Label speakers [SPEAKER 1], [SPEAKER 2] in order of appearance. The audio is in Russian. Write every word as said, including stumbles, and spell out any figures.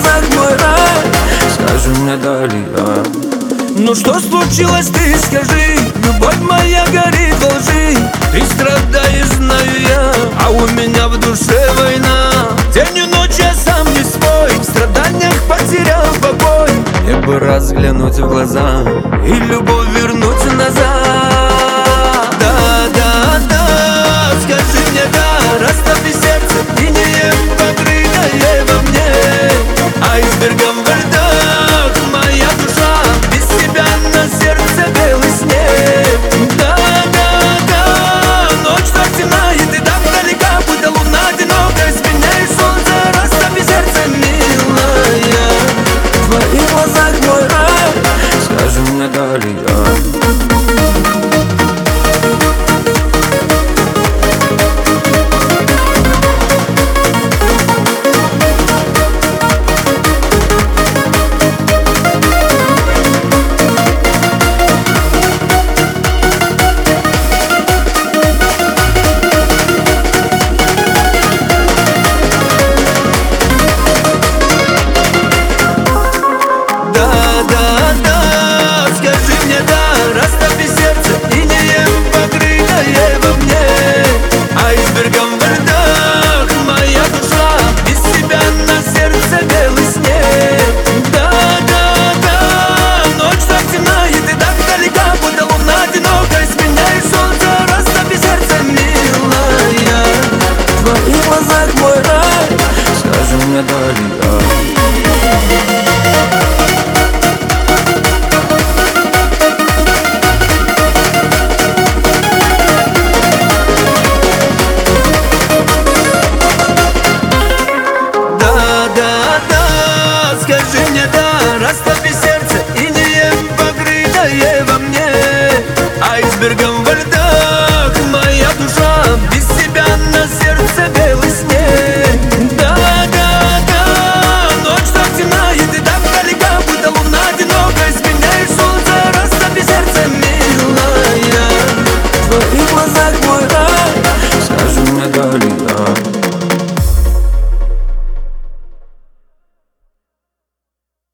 [SPEAKER 1] глазах мой рай. Скажи мне далее, ну что случилось, ты скажи. Любовь моя горит во лжи, ты страдаешь, знаю я, а у меня в душе война. День и ночь я сам не свой, в страданиях потерял покой. Мне бы раз взглянуть в глаза и любовь вернуть назад. Да, да, да, скажи мне да, расслаби сердце и не покрытое во мне айсбергом во льдах. Моя душа без тебя на сердце белый снег. Да, да, да, ночь так темна и ты так далека, будто луна одинокая, сменяешь солнце, расслаби сердце, милая. В твоих глазах мой рай. Скажи мне далее. Скажи мне далее. Да, да, да, скажи